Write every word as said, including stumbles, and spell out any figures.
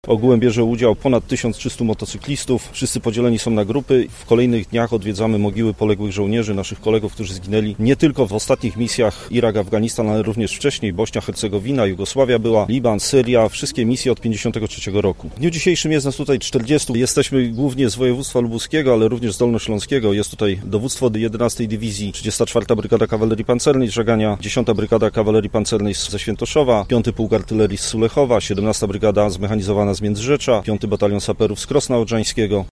Ogółem bierze udział ponad tysiąc trzystu motocyklistów. Wszyscy podzieleni są na grupy. W kolejnych dniach odwiedzamy mogiły poległych żołnierzy, naszych kolegów, którzy zginęli nie tylko w ostatnich misjach Irak, Afganistan, ale również wcześniej. Bośnia, Hercegowina, Jugosławia była, Liban, Syria, wszystkie misje od pięćdziesiątego trzeciego roku. W dniu dzisiejszym jest nas tutaj czterdziestu. Jesteśmy głównie z województwa lubuskiego, ale również z dolnośląskiego. Jest tutaj dowództwo jedenastej Dywizji, trzydziesta czwarta Brygada Kawalerii Pancernej z Żagania, dziesiąta Brygada Kawalerii Pancernej ze Świętoszowa, piąty Pułk Artylerii z Sulechowa, siedemnasta Brygada Zmechanizowana z Międzyrzecza, piąty Batalion Saperów z Krosna Odrzańskiego.